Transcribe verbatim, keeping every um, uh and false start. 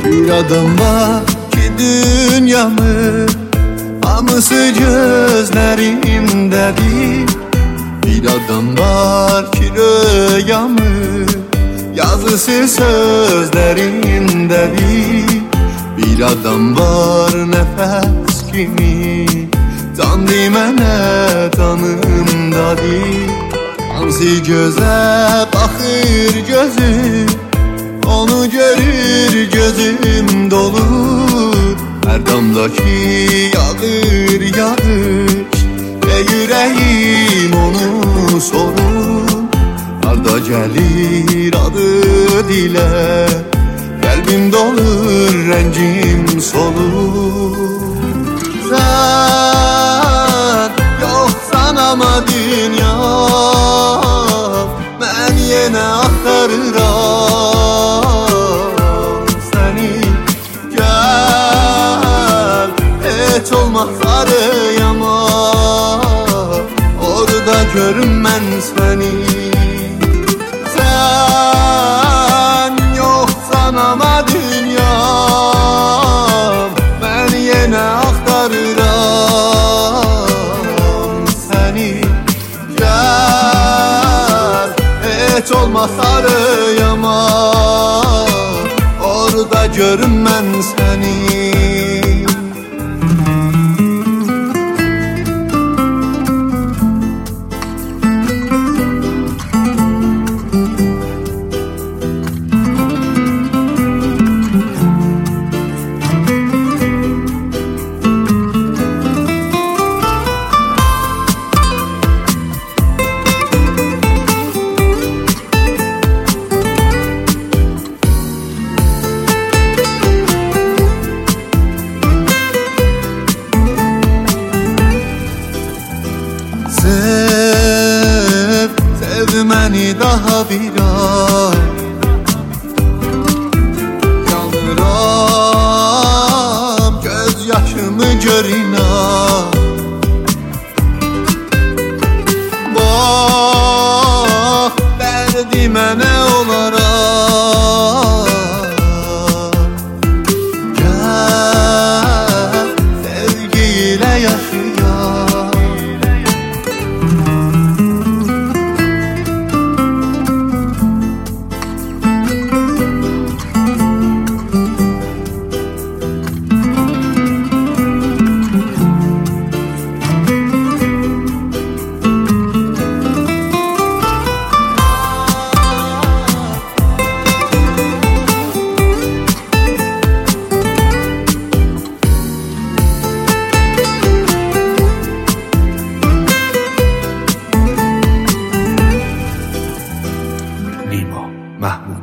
Bir adam var ki dünyamı hamısı gözlerimdedir. Bir adam var ki rüyamı yazısı sözlerindedir. Bir adam var nefes kimi tandı mənə tanımdadır. Hansı göze bakır gözüm, onu görür gözüm dolur. Her damdaki yağır yağış ve yüreğim onu sorur. Arda gelir adı dile, kalbim dolur rencim solur. Sen yoksan ama dünya, ben yine axtarıram seni. Gel hiç olmaz arayama, orada görüm ben seni. Sen yoksan ama dünya, ben yine axtarıram seni. Gel hiç olmaz arayama, orada görüm ben seni. Sev, sev məni daha bir ay. Yanıram, göz yaşımı gör inan. Bax, dərdi mənə olaraq. Gəl, sevgi ilə yaşayaq. نیما محمود